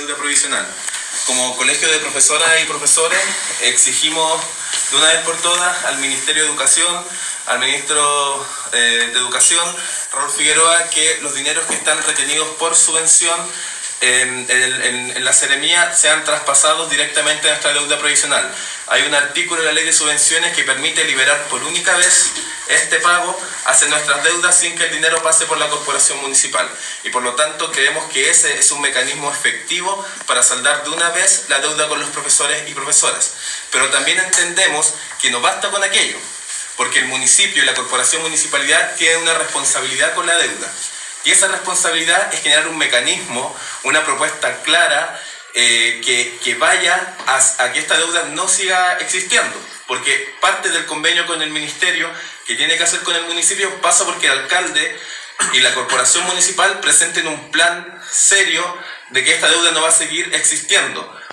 deuda provisional. Como colegio de profesoras y profesores exigimos de una vez por todas al Ministerio de Educación, al Ministro de Educación, Raúl Figueroa, que los dineros que están retenidos por subvención en la Seremía sean traspasados directamente a nuestra deuda provisional. Hay un artículo de la Ley de Subvenciones que permite liberar por única vez este pago hacia nuestras deudas sin que el dinero pase por la corporación municipal. Y por lo tanto creemos que ese es un mecanismo efectivo para saldar de una vez la deuda con los profesores y profesoras. Pero también entendemos que no basta con aquello, porque el municipio y la corporación municipalidad tienen una responsabilidad con la deuda. Y esa responsabilidad es generar un mecanismo, una propuesta clara que vaya a que esta deuda no siga existiendo. Porque parte del convenio con el ministerio que tiene que hacer con el municipio pasa porque el alcalde y la corporación municipal presenten un plan serio de que esta deuda no va a seguir existiendo.